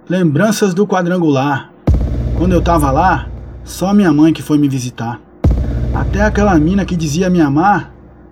Lembranças do quadrangular. Quando eu tava lá, só minha mãe que foi me visitar. Até aquela mina que dizia me amar.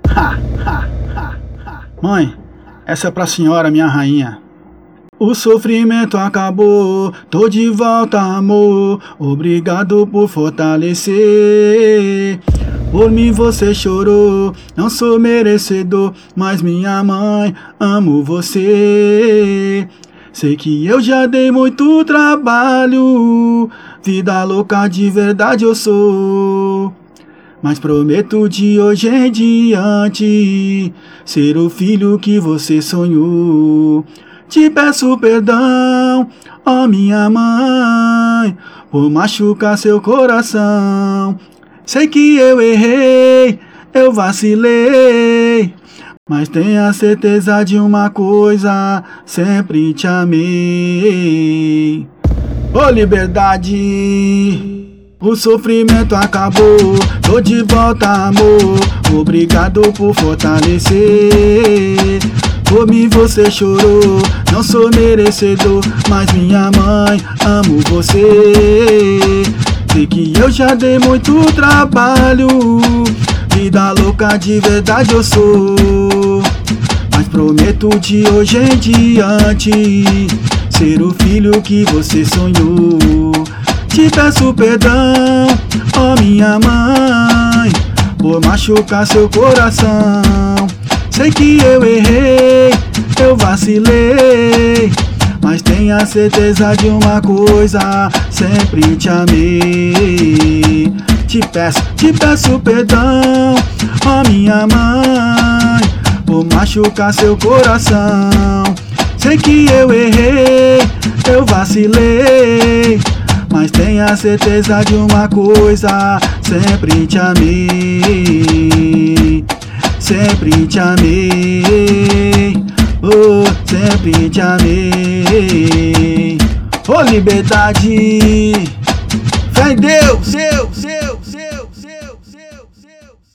Mãe, essa é pra senhora, minha rainha. O sofrimento acabou, tô de volta, amor. Obrigado por fortalecer. Por mim você chorou, não sou merecedor, mas minha mãe, amo você. Sei que eu já dei muito trabalho, vida louca de verdade eu sou. Mas prometo de hoje em diante ser o filho que você sonhou. Te peço perdão, ó minha mãe, por machucar seu coração. Sei que eu errei, eu vacilei, mas tenha certeza de uma coisa, sempre te amei. Ô liberdade, o sofrimento acabou, tô de volta, amor. Obrigado por fortalecer. Por mim você chorou, não sou merecedor, mas minha mãe, amo você. Sei que eu já dei muito trabalho, vida louca de verdade eu sou. Mas prometo de hoje em diante ser o filho que você sonhou. Te peço perdão, ó minha mãe, por machucar seu coração. Sei que eu errei, eu vacilei, mas tenha certeza de uma coisa, sempre te amei. Te peço perdão, ó minha mãe, por machucar seu coração. Sei que eu errei, eu vacilei, mas tenha certeza de uma coisa, sempre te amei. Sempre te amei, oh, sempre te amei. Oh, liberdade, fé em Deus, Deus.